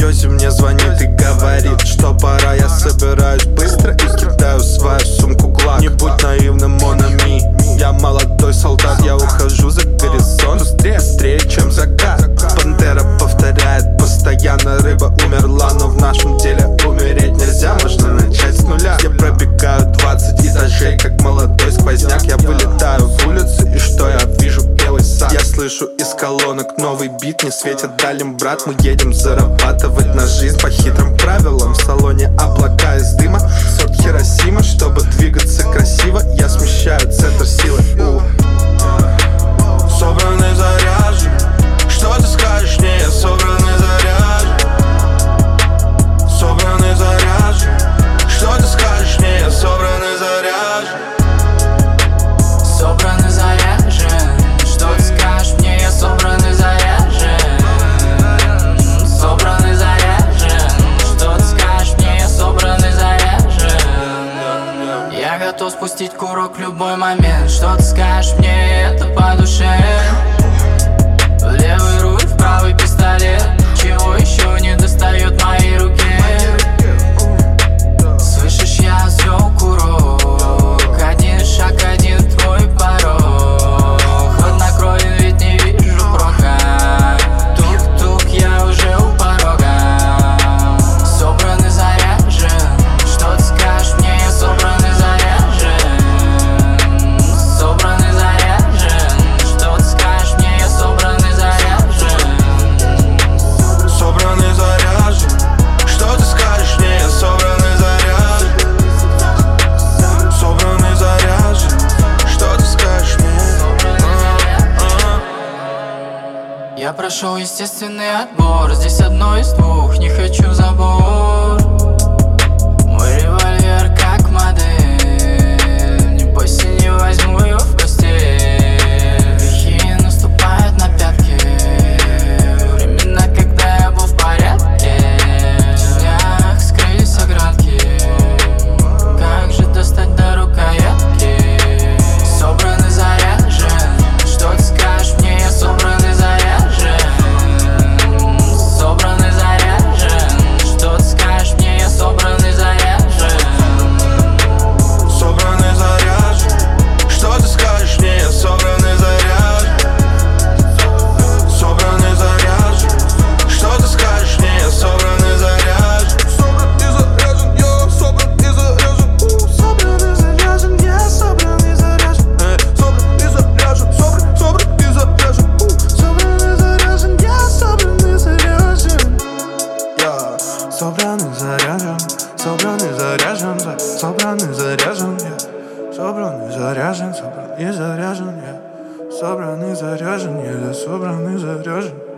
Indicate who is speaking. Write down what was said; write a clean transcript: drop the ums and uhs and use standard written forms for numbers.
Speaker 1: тетя мне звонит и говорит, что пора. Я собираюсь быстро и кидаю свою сумку глак. Не будь наивным, mon ami. Я молодой солдат, я ухожу за горизонт. Быстрее, чем закат. Пантера повторяет постоянно: рыба умерла, но в нашем деле умереть нельзя. Можно начать с нуля. Я пробегаю 20 этажей, как молодой сквозняк. Я вылетаю в улицу, и что я вижу? Белый сад. Я слышу из колонок новый бит. Не светит далем, брат, мы едем зарабатывать на жизнь по хитрым правилам. В салоне облака из дыма, сорт Хиросима. Чтобы двигаться красиво, я смещаю центр силы.
Speaker 2: Собранный, заряжен. Что ты скажешь мне? Я собранный, заряжен. Собранный, заряжен. Что ты скажешь мне? Я собранный, заряжен.
Speaker 3: Собранный, заряжен. Что ты скажешь мне? Я собранный, заряжен. Собранный, заряжен. Что ты скажешь мне? Я собранный, заряжен. Я готов спустить курок в любой момент. Что ты скажешь мне? Это по душе. В левый руль, в правый пистолет. Чего еще не достает моей руке? Слышишь, я звел курок. Один шаг, один твой порог. Хладнокровен, ведь не вижу прока. Тук-тук, я уже у порога. Собранный, заряжен. Что ты скажешь мне? Я собранный, заряжен. Собранный, заряжен. Что ты скажешь мне? Я собранный, заряжен.
Speaker 2: Собранный, заряжен. Что ты скажешь мне? Я собранный, заряжен. Собранный, заряжен. Что ты скажешь мне?
Speaker 3: Я прошел естественный отбор. Здесь одно из двух, не хочу забор. Мой револьвер как модель. Не бойся, не возьму ее в постель. Грехи наступают на пятки. Времена, когда я был в порядке. В тенях скрылись оградки. Как же достать до рукоятки? Собранный, заряжен. Что ты скажешь мне? Я собранный, заряжен. Собранный, заряжен. Что ты скажешь мне? Я собранный, заряжен.
Speaker 2: Собранный, заряжен. Что ты скажешь мне? Я собранный, заряжен. Собранный, заряжен. Что ты скажешь мне? Я собранный, заряжен. Собранный, заряжен. Я собранный, заряжен. Собранный, заряжен. Я собранный, заряжен. Собранный, заряжен. Собранный, заряжен. Собранный, заряжен. Я собранный, заряжен. Я собранный, заряжен. Собранный, заряжен. Собранный, заряжен. Я собранный, заряжен. Собранный, заряжен. Я собранный, заряжен. Я собранный, заряжен.